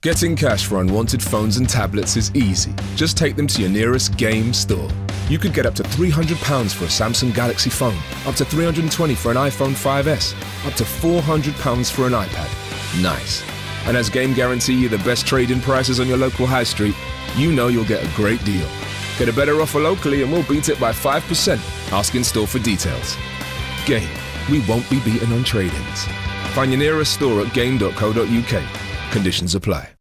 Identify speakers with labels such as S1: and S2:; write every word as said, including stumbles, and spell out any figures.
S1: Getting cash for unwanted phones and tablets is easy. Just take them to your nearest Game store. You could get up to three hundred pounds for a Samsung Galaxy phone, up to three hundred twenty pounds for an iPhone five S, up to four hundred pounds for an iPad. Nice. And as Game guarantee you the best trade-in prices on your local high street, you know you'll get a great deal. Get a better offer locally and we'll beat it by five percent. Ask in store for details. Game. We won't be beaten on trade-ins. Find your nearest store at game dot co dot uk. Conditions apply.